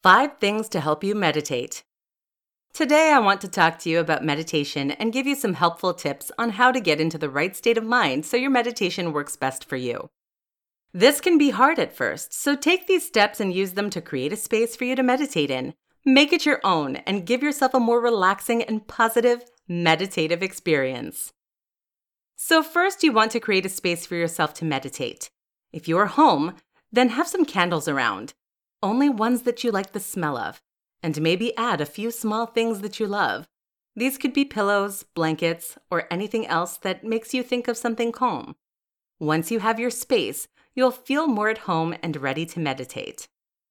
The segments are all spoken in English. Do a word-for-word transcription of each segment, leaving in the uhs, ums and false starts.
Five things to help you meditate. Today, I want to talk to you about meditation and give you some helpful tips on how to get into the right state of mind so your meditation works best for you. This can be hard at first, so take these steps and use them to create a space for you to meditate in. Make it your own and give yourself a more relaxing and positive meditative experience. So first, you want to create a space for yourself to meditate. If you are home, then have some candles around. Only ones that you like the smell of, and maybe add a few small things that you love. These could be pillows, blankets, or anything else that makes you think of something calm. Once you have your space, you'll feel more at home and ready to meditate.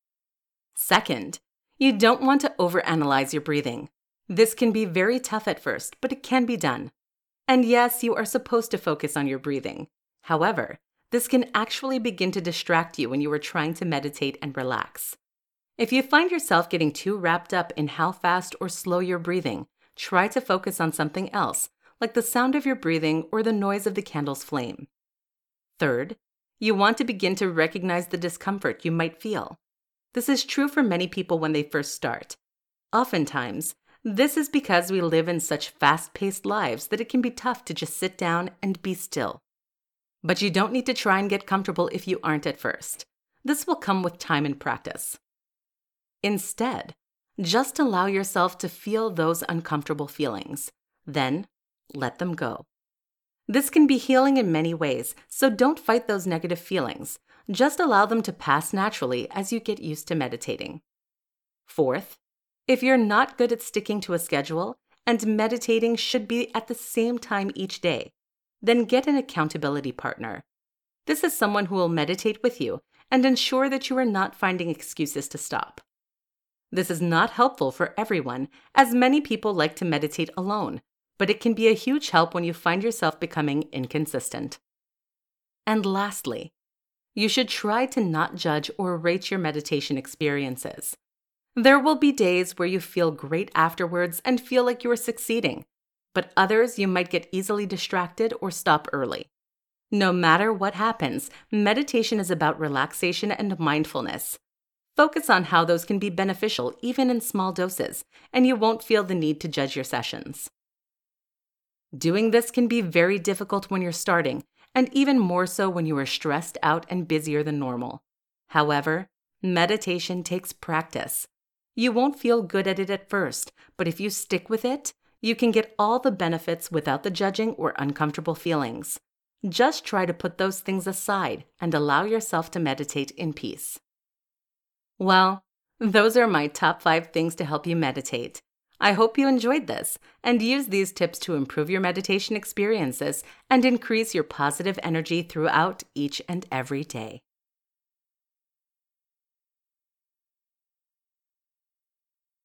Second, you don't want to overanalyze your breathing. This can be very tough at first, but it can be done. And yes, you are supposed to focus on your breathing. However, this can actually begin to distract you when you are trying to meditate and relax. If you find yourself getting too wrapped up in how fast or slow you're breathing, try to focus on something else, like the sound of your breathing or the noise of the candle's flame. Third, you want to begin to recognize the discomfort you might feel. This is true for many people when they first start. Oftentimes, this is because we live in such fast-paced lives that it can be tough to just sit down and be still. But you don't need to try and get comfortable if you aren't at first. This will come with time and practice. Instead, just allow yourself to feel those uncomfortable feelings. Then, let them go. This can be healing in many ways, so don't fight those negative feelings. Just allow them to pass naturally as you get used to meditating. Fourth, if you're not good at sticking to a schedule and meditating should be at the same time each day, then get an accountability partner. This is someone who will meditate with you and ensure that you are not finding excuses to stop. This is not helpful for everyone, as many people like to meditate alone, but it can be a huge help when you find yourself becoming inconsistent. And lastly, you should try to not judge or rate your meditation experiences. There will be days where you feel great afterwards and feel like you are succeeding, but others you might get easily distracted or stop early. No matter what happens, meditation is about relaxation and mindfulness. Focus on how those can be beneficial even in small doses, and you won't feel the need to judge your sessions. Doing this can be very difficult when you're starting, and even more so when you are stressed out and busier than normal. However, meditation takes practice. You won't feel good at it at first, but if you stick with it, you can get all the benefits without the judging or uncomfortable feelings. Just try to put those things aside and allow yourself to meditate in peace. Well, those are my top five things to help you meditate. I hope you enjoyed this and use these tips to improve your meditation experiences and increase your positive energy throughout each and every day.